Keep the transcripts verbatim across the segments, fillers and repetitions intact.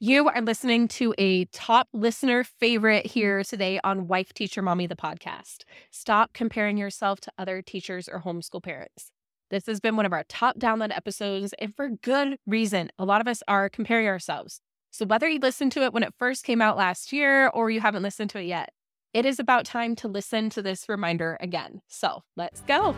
You are listening to a top listener favorite here today on Wife Teacher Mommy, the podcast. Stop comparing yourself to other teachers or homeschool parents. This has been one of our top download episodes, and for good reason. A lot of us are comparing ourselves. So whether you listened to it when it first came out last year or you haven't listened to it yet, it is about time to listen to this reminder again. So let's go.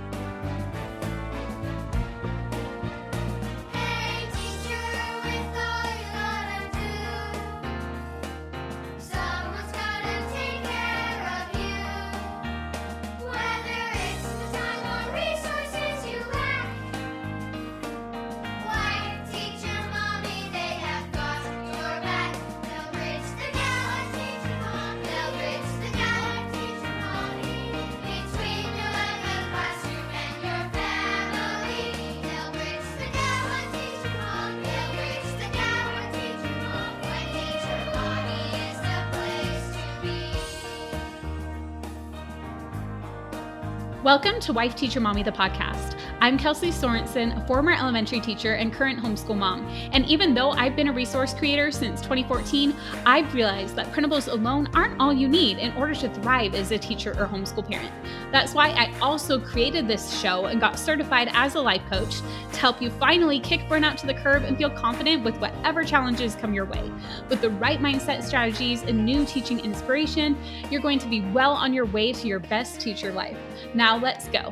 Welcome to Wife Teacher Mommy, the podcast. I'm Kelsey Sorensen, a former elementary teacher and current homeschool mom. And even though I've been a resource creator since twenty fourteen, I've realized that printables alone aren't all you need in order to thrive as a teacher or homeschool parent. That's why I also created this show and got certified as a life coach to help you finally kick burnout to the curb and feel confident with whatever challenges come your way. With the right mindset strategies and new teaching inspiration, you're going to be well on your way to your best teacher life. Now let's go.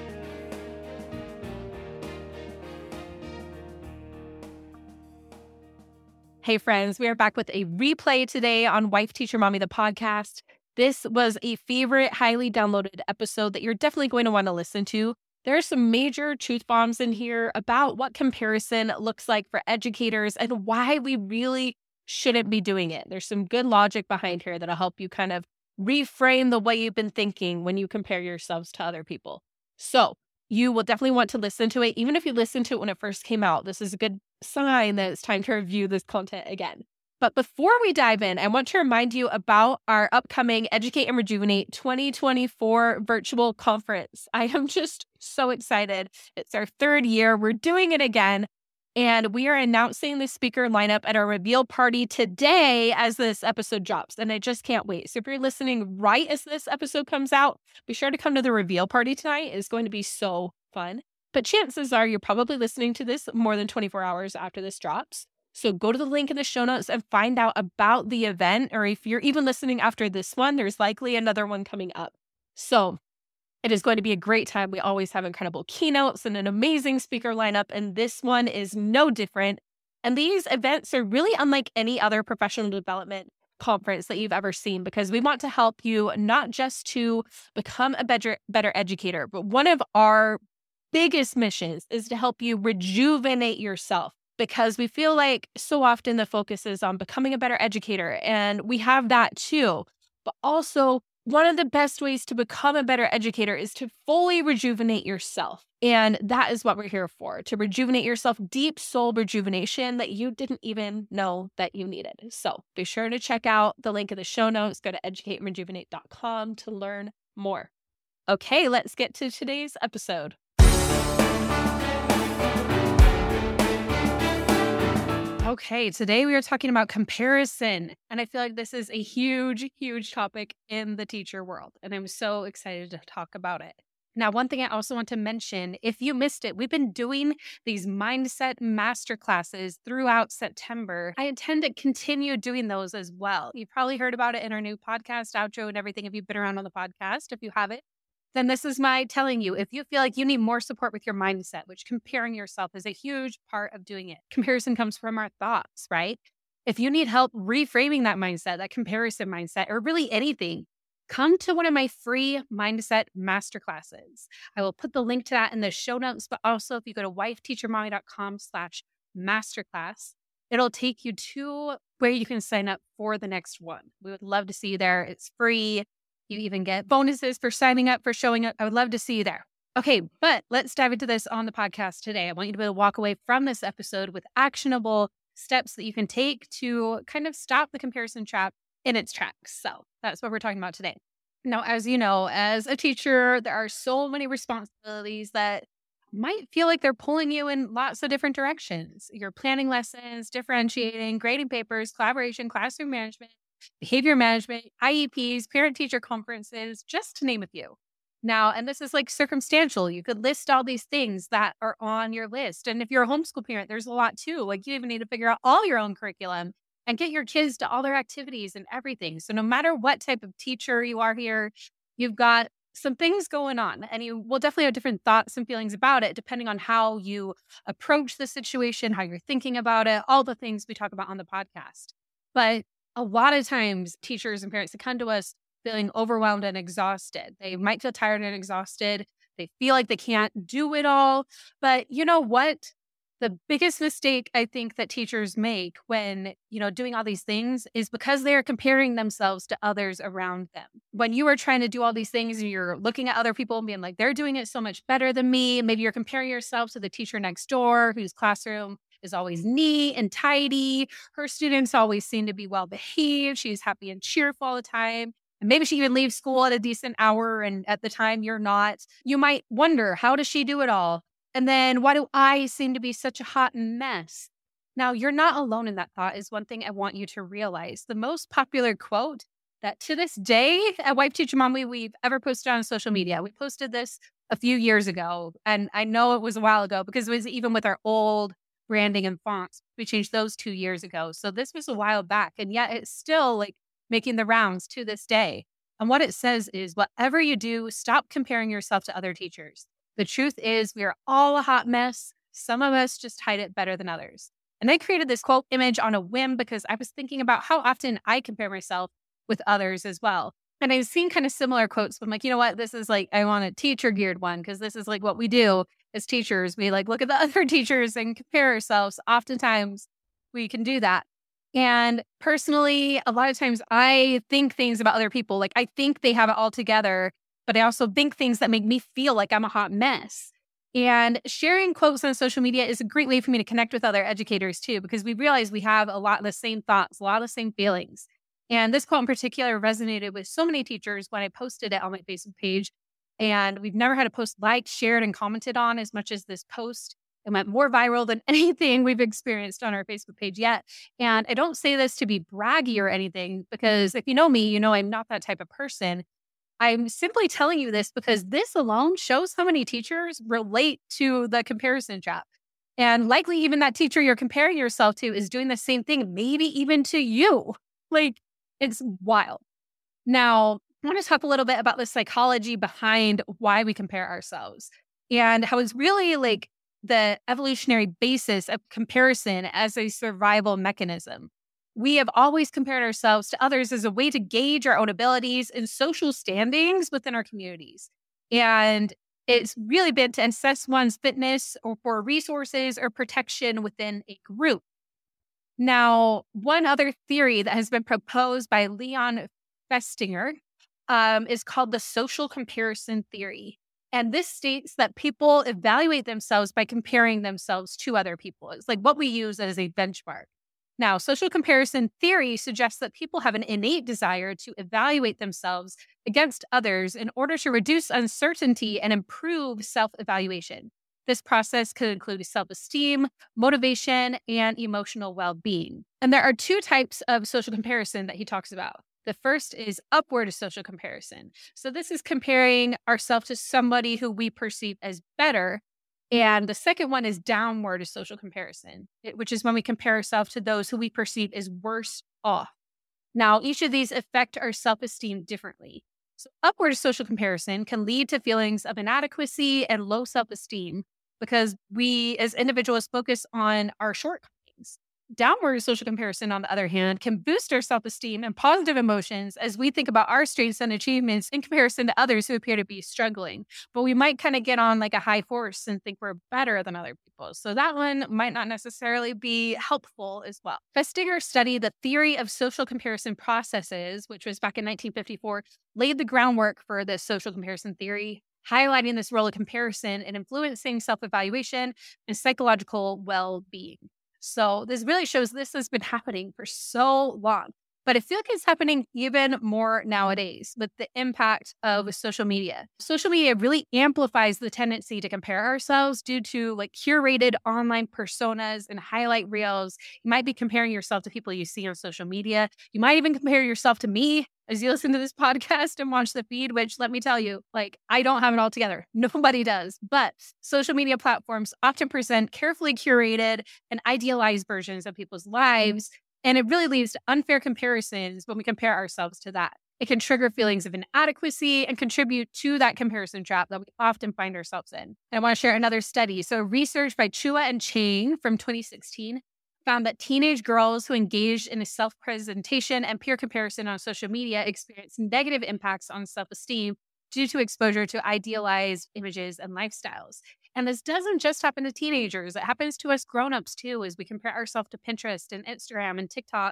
Hey friends, we are back with a replay today on Wife Teacher Mommy, the podcast. This was a favorite, highly downloaded episode that you're definitely going to want to listen to. There are some major truth bombs in here about what comparison looks like for educators and why we really shouldn't be doing it. There's some good logic behind here that'll help you kind of reframe the way you've been thinking when you compare yourselves to other people. So you will definitely want to listen to it. Even if you listened to it when it first came out, this is a good sign that it's time to review this content again. But before we dive in, I want to remind you about our upcoming Educate and Rejuvenate twenty twenty-four virtual conference. I am just so excited. It's our third year. We're doing it again. And we are announcing the speaker lineup at our reveal party today as this episode drops. And I just can't wait. So if you're listening right as this episode comes out, be sure to come to the reveal party tonight. It's going to be so fun. But chances are you're probably listening to this more than twenty-four hours after this drops. So go to the link in the show notes and find out about the event. Or if you're even listening after this one, there's likely another one coming up. So it is going to be a great time. We always have incredible keynotes and an amazing speaker lineup, and this one is no different. And these events are really unlike any other professional development conference that you've ever seen, because we want to help you not just to become a better, better educator, but one of our biggest missions is to help you rejuvenate yourself, because we feel like so often the focus is on becoming a better educator, and we have that too. But also, one of the best ways to become a better educator is to fully rejuvenate yourself. And that is what we're here for, to rejuvenate yourself, deep soul rejuvenation that you didn't even know that you needed. So be sure to check out the link in the show notes. Go to educate and rejuvenate dot com to learn more. Okay, let's get to today's episode. Okay, today we are talking about comparison, and I feel like this is a huge, huge topic in the teacher world, and I'm so excited to talk about it. Now, one thing I also want to mention, if you missed it, we've been doing these mindset masterclasses throughout September. I intend to continue doing those as well. You've probably heard about it in our new podcast outro and everything if you've been around on the podcast. If you haven't, then this is my telling you, if you feel like you need more support with your mindset, which comparing yourself is a huge part of doing it. Comparison comes from our thoughts, right? If you need help reframing that mindset, that comparison mindset, or really anything, come to one of my free mindset masterclasses. I will put the link to that in the show notes, but also if you go to wife teacher mommy dot com slash masterclass, it'll take you to where you can sign up for the next one. We would love to see you there. It's free. You even get bonuses for signing up, for showing up. I would love to see you there. Okay, but let's dive into this on the podcast today. I want you to be able to walk away from this episode with actionable steps that you can take to kind of stop the comparison trap in its tracks. So that's what we're talking about today. Now, as you know, as a teacher, there are so many responsibilities that might feel like they're pulling you in lots of different directions. You're planning lessons, differentiating, grading papers, collaboration, classroom management, behavior management, I E Ps, parent-teacher conferences, just to name a few. Now, and this is like circumstantial. You could list all these things that are on your list. And if you're a homeschool parent, there's a lot too. Like you even need to figure out all your own curriculum and get your kids to all their activities and everything. So no matter what type of teacher you are here, you've got some things going on, and you will definitely have different thoughts and feelings about it, depending on how you approach the situation, how you're thinking about it, all the things we talk about on the podcast. But a lot of times teachers and parents that come to us feeling overwhelmed and exhausted. They might feel tired and exhausted. They feel like they can't do it all. But you know what? The biggest mistake I think that teachers make when, you know, doing all these things is because they are comparing themselves to others around them. When you are trying to do all these things and you're looking at other people and being like, they're doing it so much better than me. Maybe you're comparing yourself to the teacher next door whose classroom is always neat and tidy. Her students always seem to be well behaved. She's happy and cheerful all the time. And maybe she even leaves school at a decent hour and at the time you're not. You might wonder, how does she do it all? And then why do I seem to be such a hot mess? Now, you're not alone in that thought is one thing I want you to realize. The most popular quote that to this day at Wife Teacher Mommy we've ever posted on social media. We posted this a few years ago. And I know it was a while ago because it was even with our old branding and fonts. We changed those two years ago. So this was a while back. And yet it's still like making the rounds to this day. And what it says is, whatever you do, stop comparing yourself to other teachers. The truth is we are all a hot mess. Some of us just hide it better than others. And I created this quote image on a whim because I was thinking about how often I compare myself with others as well. And I've seen kind of similar quotes, but I'm like, you know what? This is like, I want a teacher geared one because this is like what we do as teachers. We like look at the other teachers and compare ourselves. Oftentimes we can do that. And personally, a lot of times I think things about other people. Like I think they have it all together, but I also think things that make me feel like I'm a hot mess. And sharing quotes on social media is a great way for me to connect with other educators too, because we realize we have a lot of the same thoughts, a lot of the same feelings. And this quote in particular resonated with so many teachers when I posted it on my Facebook page. And we've never had a post liked, shared, and commented on as much as this post. It went more viral than anything we've experienced on our Facebook page yet. And I don't say this to be braggy or anything, because if you know me, you know I'm not that type of person. I'm simply telling you this because this alone shows how many teachers relate to the comparison trap. And likely even that teacher you're comparing yourself to is doing the same thing, maybe even to you. Like, it's wild. Now, I want to talk a little bit about the psychology behind why we compare ourselves and how it's really like the evolutionary basis of comparison as a survival mechanism. We have always compared ourselves to others as a way to gauge our own abilities and social standings within our communities. And it's really been to assess one's fitness or for resources or protection within a group. Now, one other theory that has been proposed by Leon Festinger um, is called the social comparison theory. And this states that people evaluate themselves by comparing themselves to other people. It's like what we use as a benchmark. Now, social comparison theory suggests that people have an innate desire to evaluate themselves against others in order to reduce uncertainty and improve self-evaluation. This process could include self-esteem, motivation, and emotional well-being. And there are two types of social comparison that he talks about. The first is upward social comparison. So this is comparing ourselves to somebody who we perceive as better. And the second one is downward social comparison, which is when we compare ourselves to those who we perceive as worse off. Now, each of these affect our self-esteem differently. So upward social comparison can lead to feelings of inadequacy and low self-esteem because we as individuals focus on our shortcomings. Downward social comparison, on the other hand, can boost our self-esteem and positive emotions as we think about our strengths and achievements in comparison to others who appear to be struggling. But we might kind of get on like a high horse and think we're better than other people. So that one might not necessarily be helpful as well. Festinger studied the theory of social comparison processes, which was back in nineteen fifty-four, laid the groundwork for this social comparison theory, highlighting this role of comparison in influencing self-evaluation and psychological well-being. So this really shows this has been happening for so long. But I feel like it's happening even more nowadays with the impact of social media. Social media really amplifies the tendency to compare ourselves due to like curated online personas and highlight reels. You might be comparing yourself to people you see on social media. You might even compare yourself to me as you listen to this podcast and watch the feed, which let me tell you, like I don't have it all together. Nobody does. But social media platforms often present carefully curated and idealized versions of people's lives. And it really leads to unfair comparisons when we compare ourselves to that. It can trigger feelings of inadequacy and contribute to that comparison trap that we often find ourselves in. And I want to share another study. So research by Chua and Chang from twenty sixteen found that teenage girls who engaged in a self-presentation and peer comparison on social media experienced negative impacts on self-esteem due to exposure to idealized images and lifestyles. And this doesn't just happen to teenagers. It happens to us grown-ups too, as we compare ourselves to Pinterest and Instagram and TikTok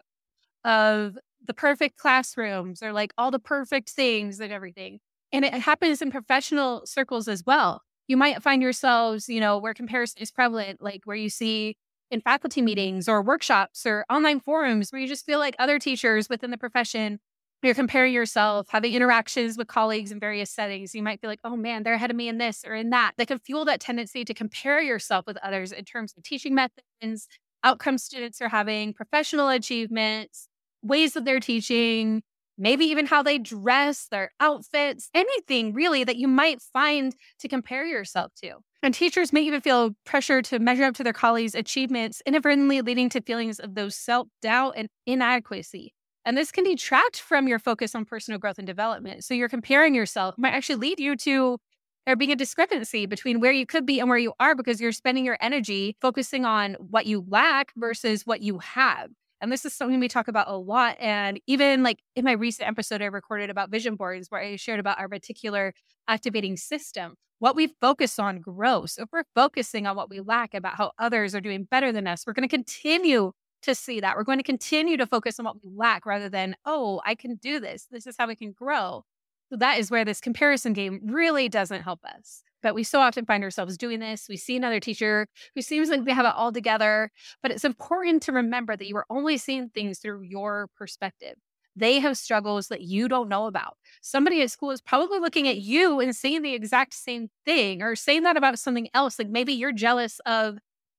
of the perfect classrooms or like all the perfect things and everything. And it happens in professional circles as well. You might find yourselves, you know, where comparison is prevalent, like where you see in faculty meetings or workshops or online forums where you just feel like other teachers within the profession, you're comparing yourself, having interactions with colleagues in various settings. You might feel like, oh man, they're ahead of me in this or in that. That can fuel that tendency to compare yourself with others in terms of teaching methods, outcomes students are having, professional achievements, ways that they're teaching, maybe even how they dress, their outfits, anything really that you might find to compare yourself to. And teachers may even feel pressure to measure up to their colleagues' achievements, inadvertently leading to feelings of those self-doubt and inadequacy. And this can detract from your focus on personal growth and development. So you're comparing yourself might actually lead you to there being a discrepancy between where you could be and where you are because you're spending your energy focusing on what you lack versus what you have. And this is something we talk about a lot. And even like in my recent episode I recorded about vision boards where I shared about our reticular activating system, what we focus on grows. So if we're focusing on what we lack about how others are doing better than us, we're going to continue to see that. We're going to continue to focus on what we lack rather than, oh, I can do this. This is how we can grow. So that is where this comparison game really doesn't help us. But we so often find ourselves doing this. We see another teacher who seems like they have it all together. But it's important to remember that you are only seeing things through your perspective. They have struggles that you don't know about. Somebody at school is probably looking at you and saying the exact same thing or saying that about something else. Like maybe you're jealous of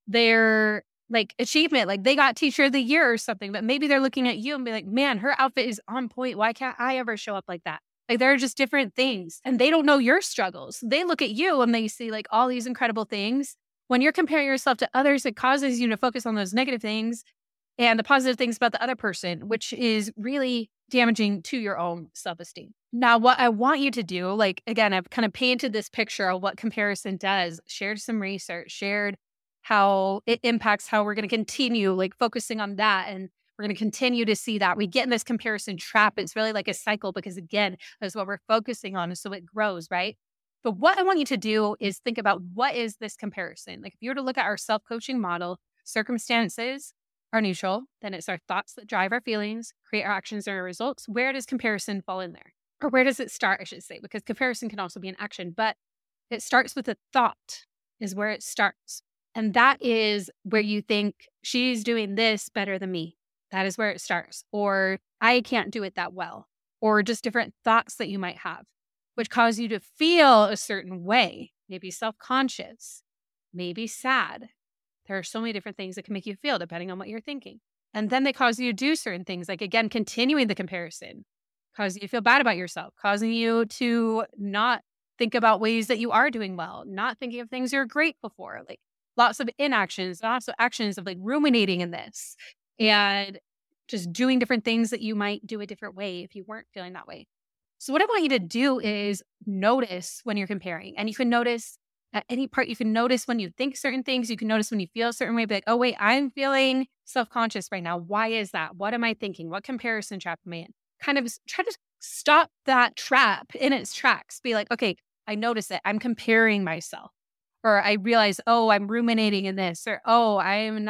their like achievement, like they got teacher of the year or something, but maybe they're looking at you and be like, man, her outfit is on point. Why can't I ever show up like that? Like there are just different things and they don't know your struggles. They look at you and they see like all these incredible things. When you're comparing yourself to others, it causes you to focus on those negative things and the positive things about the other person, which is really damaging to your own self-esteem. Now, what I want you to do, like, again, I've kind of painted this picture of what comparison does, shared some research, shared how it impacts how we're going to continue like focusing on that. And we're going to continue to see that. We get in this comparison trap. It's really like a cycle because, again, that's what we're focusing on. So it grows, right? But what I want you to do is think about what is this comparison? Like if you were to look at our self-coaching model, circumstances are neutral. Then it's our thoughts that drive our feelings, create our actions and our results. Where does comparison fall in there? Or where does it start, I should say, because comparison can also be an action. But it starts with a thought is where it starts. And that is where you think she's doing this better than me. That is where it starts. Or I can't do it that well. Or just different thoughts that you might have, which cause you to feel a certain way, maybe self-conscious, maybe sad. There are so many different things that can make you feel depending on what you're thinking. And then they cause you to do certain things, like, again, continuing the comparison, causing you to feel bad about yourself, causing you to not think about ways that you are doing well, not thinking of things you're grateful for, like lots of inactions, lots of actions of like ruminating in this and just doing different things that you might do a different way if you weren't feeling that way. So what I want you to do is notice when you're comparing, and you can notice at any part, you can notice when you think certain things, you can notice when you feel a certain way, be like, oh wait, I'm feeling self-conscious right now. Why is that? What am I thinking? What comparison trap am I in? Kind of try to stop that trap in its tracks. Be like, okay, I notice it. I'm comparing myself. Or I realize, oh, I'm ruminating in this. Or, oh, I'm not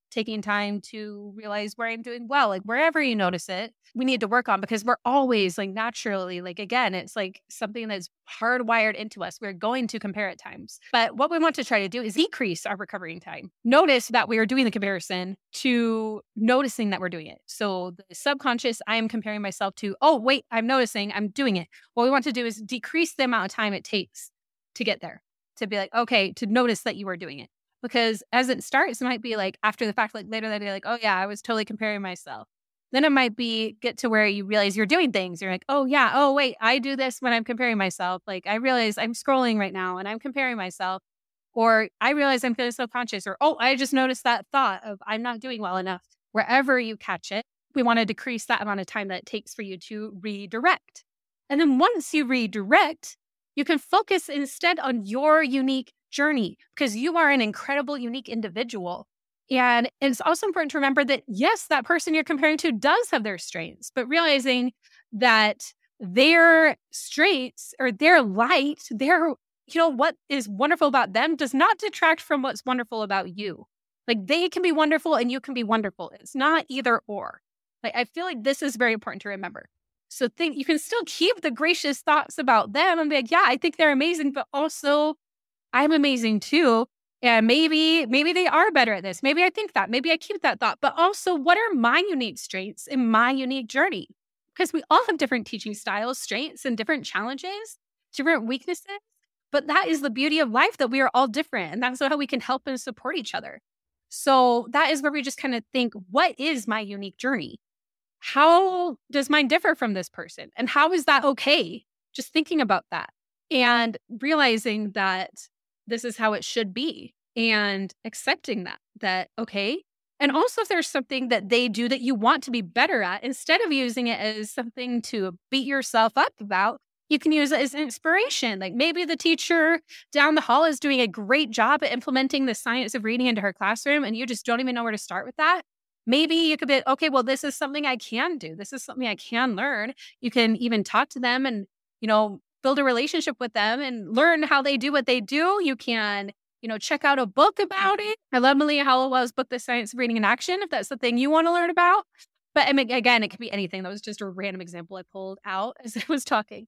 taking time to realize where I'm doing well, like wherever you notice it, we need to work on because we're always like naturally, like again, it's like something that's hardwired into us. We're going to compare at times. But what we want to try to do is decrease our recovering time. Notice that we are doing the comparison to noticing that we're doing it. So the subconscious, I am comparing myself to, oh, wait, I'm noticing I'm doing it. What we want to do is decrease the amount of time it takes to get there, to be like, okay, to notice that you are doing it. Because as it starts, it might be like after the fact, like later that day, like, oh yeah, I was totally comparing myself. Then it might be get to where you realize you're doing things. You're like, oh yeah, oh wait, I do this when I'm comparing myself. Like I realize I'm scrolling right now and I'm comparing myself. Or I realize I'm feeling self-conscious. Or, oh, I just noticed that thought of I'm not doing well enough. Wherever you catch it, we want to decrease that amount of time that it takes for you to redirect. And then once you redirect, you can focus instead on your unique journey because you are an incredible, unique individual. And it's also important to remember that, yes, that person you're comparing to does have their strengths, but realizing that their strengths or their light, their, you know, what is wonderful about them does not detract from what's wonderful about you. Like they can be wonderful and you can be wonderful. It's not either or. Like I feel like this is very important to remember. So think you can still keep the gracious thoughts about them and be like, yeah, I think they're amazing, but also I'm amazing too. And maybe, maybe they are better at this. Maybe I think that, maybe I keep that thought, but also what are my unique strengths in my unique journey? Because we all have different teaching styles, strengths, and different challenges, different weaknesses. But that is the beauty of life, that we are all different. And that's how we can help and support each other. So that is where we just kind of think, what is my unique journey? How does mine differ from this person? And how is that okay? Just thinking about that and realizing that this is how it should be and accepting that, that, okay. And also if there's something that they do that you want to be better at, instead of using it as something to beat yourself up about, you can use it as inspiration. Like maybe the teacher down the hall is doing a great job at implementing the science of reading into her classroom and you just don't even know where to start with that. Maybe you could be, okay, well, this is something I can do. This is something I can learn. You can even talk to them and, you know, build a relationship with them and learn how they do what they do. You can, you know, check out a book about it. I love Malia Hollowell's book, The Science of Reading in Action, if that's the thing you want to learn about. But I mean, again, it could be anything. That was just a random example I pulled out as I was talking.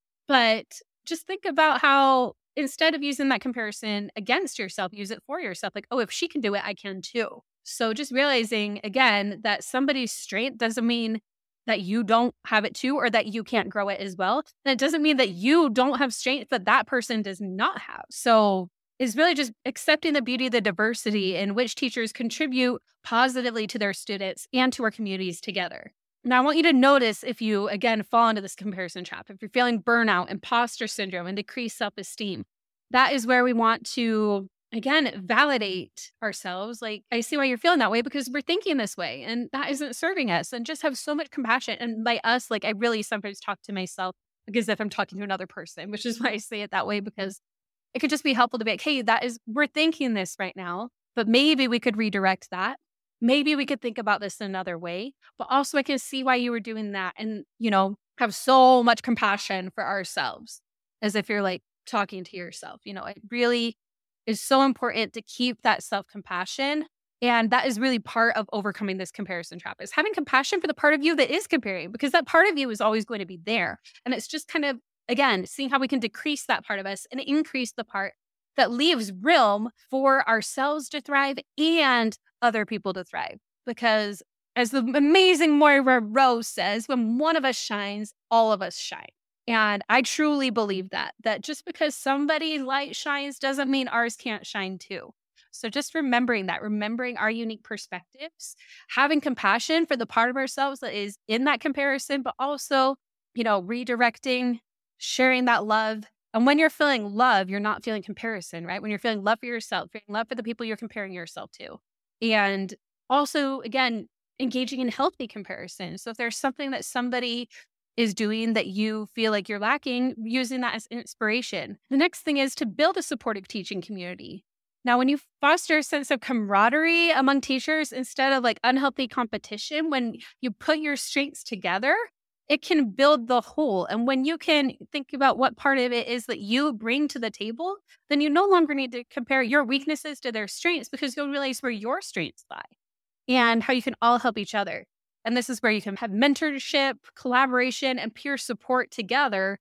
But just think about how instead of using that comparison against yourself, use it for yourself. Like, oh, if she can do it, I can too. So just realizing, again, that somebody's strength doesn't mean that you don't have it too, or that you can't grow it as well. And it doesn't mean that you don't have strength that that person does not have. So it's really just accepting the beauty of the diversity in which teachers contribute positively to their students and to our communities together. Now, I want you to notice if you, again, fall into this comparison trap, if you're feeling burnout, imposter syndrome, and decreased self-esteem, that is where we want to, again, validate ourselves. Like, I see why you're feeling that way because we're thinking this way and that isn't serving us, and just have so much compassion. And by us, like I really sometimes talk to myself as if I'm talking to another person, which is why I say it that way, because it could just be helpful to be like, hey, that is, we're thinking this right now, but maybe we could redirect that. Maybe we could think about this another way, but also I can see why you were doing that and, you know, have so much compassion for ourselves as if you're like talking to yourself. You know, it really is so important to keep that self-compassion. And that is really part of overcoming this comparison trap, is having compassion for the part of you that is comparing, because that part of you is always going to be there. And it's just kind of, again, seeing how we can decrease that part of us and increase the part that leaves room for ourselves to thrive and other people to thrive. Because as the amazing Moira Rose says, when one of us shines, all of us shine. And I truly believe that, that just because somebody's light shines doesn't mean ours can't shine too. So just remembering that, remembering our unique perspectives, having compassion for the part of ourselves that is in that comparison, but also, you know, redirecting, sharing that love. And when you're feeling love, you're not feeling comparison, right? When you're feeling love for yourself, feeling love for the people you're comparing yourself to. And also, again, engaging in healthy comparison. So if there's something that somebody is doing that you feel like you're lacking, using that as inspiration. The next thing is to build a supportive teaching community. Now, when you foster a sense of camaraderie among teachers instead of like unhealthy competition, when you put your strengths together, it can build the whole. And when you can think about what part of it is that you bring to the table, then you no longer need to compare your weaknesses to their strengths, because you'll realize where your strengths lie. and how you can all help each other. And this is where you can have mentorship, collaboration, and peer support together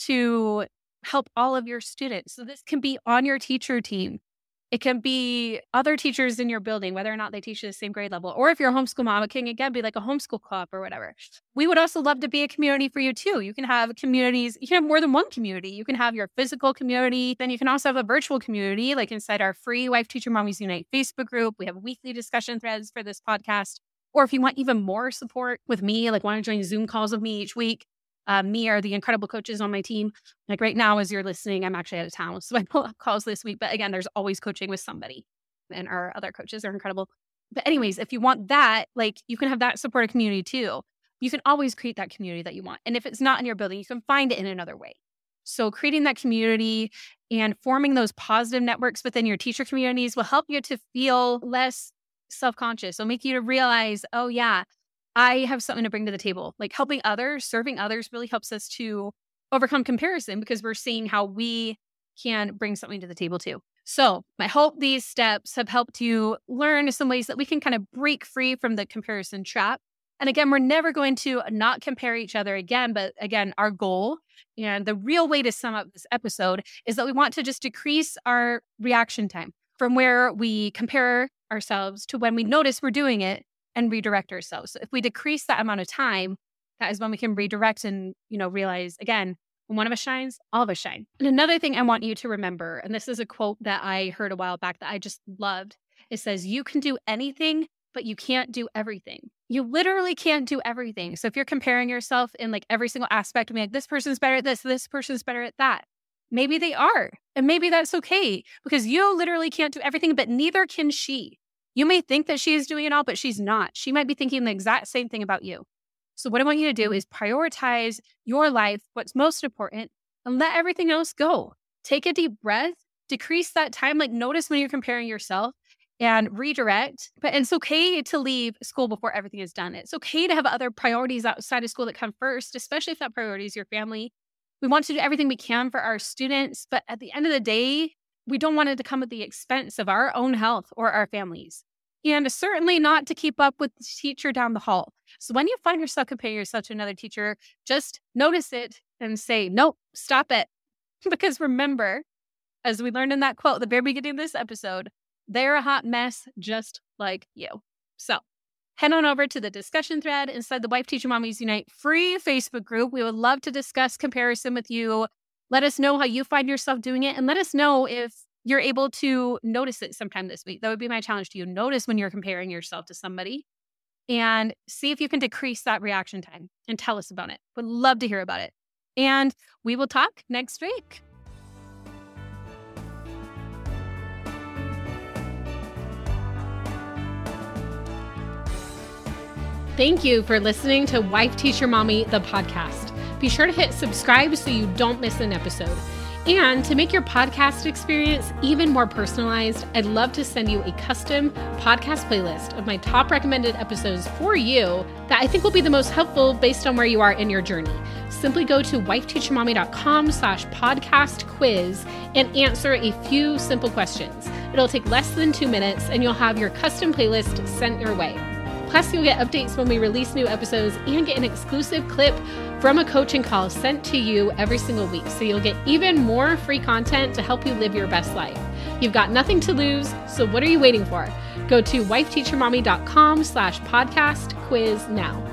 to help all of your students. So this can be on your teacher team. It can be other teachers in your building, whether or not they teach at the same grade level. Or if you're a homeschool mom, it can again be like a homeschool club or whatever. We would also love to be a community for you too. You can have communities, you can have more than one community. You can have your physical community. Then you can also have a virtual community, like inside our free Wife Teacher Mommies Unite Facebook group. We have weekly discussion threads for this podcast. Or if you want even more support with me, like want to join Zoom calls with me each week, Uh, me or the incredible coaches on my team. Like right now, as you're listening, I'm actually out of town, so I don't have calls this week. But again, there's always coaching with somebody, and our other coaches are incredible. But anyways, if you want that, like you can have that supportive community too. You can always create that community that you want. And if it's not in your building, you can find it in another way. So creating that community and forming those positive networks within your teacher communities will help you to feel less self-conscious. It'll make you to realize, oh yeah, I have something to bring to the table. Like helping others, serving others really helps us to overcome comparison because we're seeing how we can bring something to the table too. So I hope these steps have helped you learn some ways that we can kind of break free from the comparison trap. And again, we're never going to not compare each other again. But again, our goal and the real way to sum up this episode is that we want to just decrease our reaction time from where we compare ourselves to when we notice we're doing it and redirect ourselves. So if we decrease that amount of time, that is when we can redirect and, you know, realize, again, when one of us shines, all of us shine. And another thing I want you to remember, and this is a quote that I heard a while back that I just loved. It says, you can do anything, but you can't do everything. You literally can't do everything. So if you're comparing yourself in like every single aspect, I mean, like this person's better at this, this person's better at that. Maybe they are. And maybe that's okay because you literally can't do everything, but neither can she. You may think that she is doing it all, but she's not. She might be thinking the exact same thing about you. So what I want you to do is prioritize your life, what's most important, and let everything else go. Take a deep breath, decrease that time. Like notice when you're comparing yourself and redirect. But it's okay to leave school before everything is done. It's okay to have other priorities outside of school that come first, especially if that priority is your family. We want to do everything we can for our students, but at the end of the day, we don't want it to come at the expense of our own health or our families. And certainly not to keep up with the teacher down the hall. So when you find yourself comparing yourself to another teacher, just notice it and say, nope, stop it. Because remember, as we learned in that quote at the very beginning of this episode, they're a hot mess just like you. So head on over to the discussion thread inside the Wife Teacher Mommies Unite free Facebook group. We would love to discuss comparison with you. Let us know how you find yourself doing it, and let us know if you're able to notice it sometime this week. That would be my challenge to you. Notice when you're comparing yourself to somebody and see if you can decrease that reaction time and tell us about it. Would love to hear about it. And we will talk next week. Thank you for listening to Wife Teacher Mommy, the podcast. Be sure to hit subscribe so you don't miss an episode. And to make your podcast experience even more personalized, I'd love to send you a custom podcast playlist of my top recommended episodes for you that I think will be the most helpful based on where you are in your journey. Simply go to wifeteachermommy.com slash podcast quiz and answer a few simple questions. It'll take less than two minutes and you'll have your custom playlist sent your way. Plus, you'll get updates when we release new episodes and get an exclusive clip from a coaching call sent to you every single week. So you'll get even more free content to help you live your best life. You've got nothing to lose, so what are you waiting for? Go to wifeteachermommy.com slash podcast quiz now.